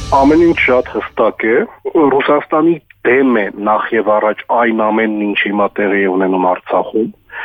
Ամեն ինչ շատ հստակ է։ Ռուսաստանի դեմ է նախ եւ առաջ այն ամենն ինչ հիմա տեղի է ունենում Արցախում,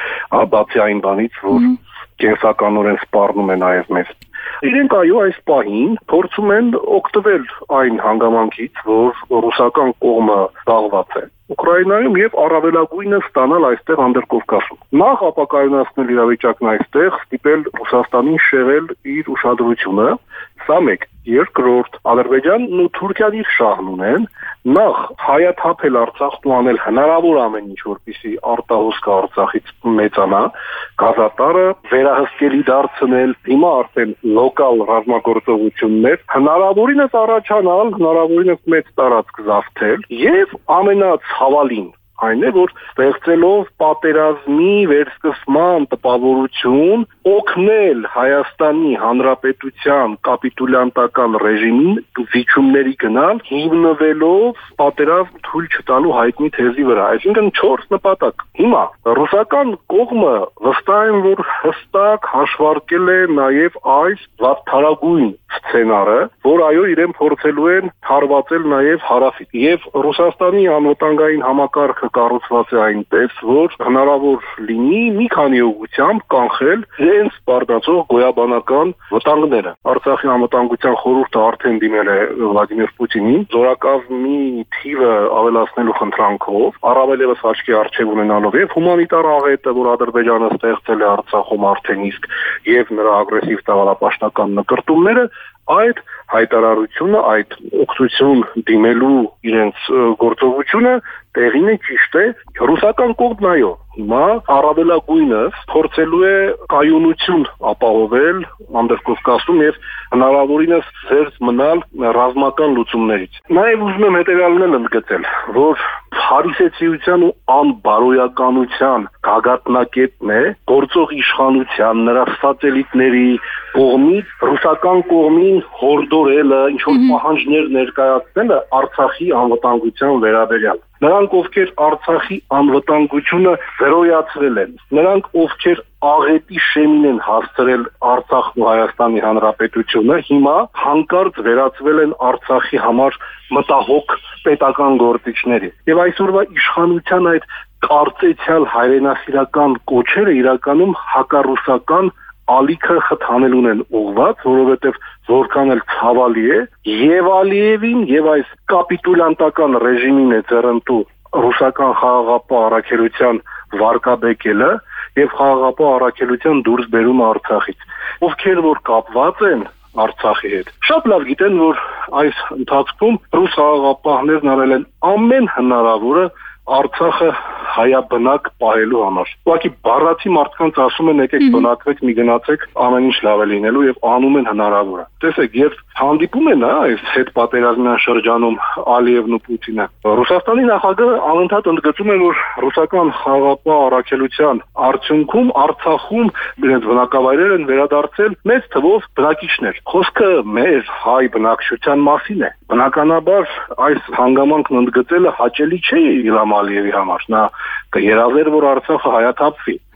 բացի այն բանից, որ կենսականորեն սպառնում է նաեւ մեզ։ Իրենք այո այս պահին փորձում են օգտվել այն հանգամանքից, որ ռուսական կողմը զբաղված է Ուկրաինայում եւ առավելագույնը ստանալ այստեղ Անդրկովկասում։ Նախ ապակայունացնել իրավիճակն այստեղ, ստիպել Ռուսաստանին շեղել իր ուշադրությունը, սա մեկ։ Երկրորդ, Ադրբեջանն ու Թուրքիան իր շահն ունեն, նախ հայաթափել Արցախն ու անել հնարավոր ամեն ինչ, որպեսզի արտահոսքը Արցախից մեծանա, գազատարը վերահսկելի դարձնել, հիմա արդեն լոկալ ռազմագործողություններ, հնարավորինս առաջանալ, հնարավորինս մեծ տարածք զավթել եւ ամենացավալին այն է, որ ստեղծելով պատերազմի վերսկսման տպավորություն օգնել Հայաստանի Հանրապետության կապիտուլյանտական ռեժիմին վիճումների գնալ, հիմնվելով պատերազմ թույլ չտալու հայտնի թեզի վրա։ Այսինքն 4 նպատակ։ Հիմա ռուսական կողմը վստահ եմ, որ հստակ հաշվարկել է նաև այս վատթարագույն սցենարը, որ այո իրեն փորձելու են հարվածել նաև հարավից։ Եվ Ռուսաստանի անվտանգային համակարգը կառուցված է այնպես, որ հնարավոր լինի մի քանի ուղղությամբ կանխել իրենց բարձրացող գոյաբանական վտանգները։ Արցախի անվտանգության խորհուրդը արդեն դիմել է Վլադիմիր Պուտինին զորակազմի թիվը ավելացնելու խնդրանքով, առավել ևս աչքի առջև ունենալով եւ հումանիտար աղետը, որ Ադրբեջանը ստեղծել է Արցախում արդեն իսկ եւ նրա ագրեսիվ ցավալապաշտական նկրտումները, այդ հայտարարությունը, այդ օգնություն դիմելու իրենց գործողությունը տեղին է, ճիշտ է, ռուսական կողմն այո հիմա առավելագույնս փորձելու է կայունություն ապահովել Անդրկովկասում եւ հնարավորինս զերծ մնալ ռազմական լուծումներից։ Նաեւ ուզում եմ հետեւյալն ընդգծել, որ հարիսեցիության ու անբարոյականության գագաթնակետն է գործող իշխանության նրա սատելիտների կողմից ռուսական կողմին հորդորելը, ինչ որ պահանջներ ներկայացնելը Արցախի անվտանգության վերաբերյալ։ Նրանք, ովքեր Արցախի անվտանգությունը զրոյացրել են, նրանք, ովքեր աղետի շեմին են հասցրել Արցախն ու Հայաստանի Հանրապետությունը, հիմա հանկարծ վերածվել են Արցախի համար մտահոգ պետական գործիչների։ Եվ այսօրվա իշխանության այդ կարծեցյալ հայրենասիրական կոչերը իրականում հակառուսական ալիքը խթանելուն են ուղղված, որովհետև որքան էլ ցավալի է, եւ Ալիևին եւ այս կապիտուլյանտական ռեժիմին է ձեռնտու ռուսական խաղաղապահ առաքելության վարկաբեկելը եւ խաղաղապահ առաքելության դուրս բերումը Արցախից։ Ովքեր որ կապված են Արցախի հետ, շատ լավ գիտեն, որ այս ընթացքում ռուս խաղաղապահներն արել են ամեն հնարավորը Արցախը հայաբնակ պահելու համար։ Ուղղակի բառացի մարդկանց ասում են եկեք բնակվեք, մի գնացեք, ամեն ինչ լավ է լինելու եւ անում են հնարավորը։ Տեսեք, երբ հանդիպում են այս հետ պատերազմյան շրջանում Ալիևն ու Պուտինը, Ռուսաստանի նախագահը անընդհատ ընդգծում է, որ ռուսական խաղաղապահ առաքելության արդյունքում Արցախում իրենց բնակավայրեր են վերադարձել մեծ թվով բնակիչներ։ Խոսքը մեր հայ բնակչության մասին է։ Բնականաբար այս հանգամանքն ընդգծելը հաճելի չէ Իլհամ Ալիևի համար։ Նա կերազեր, որ Արցախը հայաթափվի։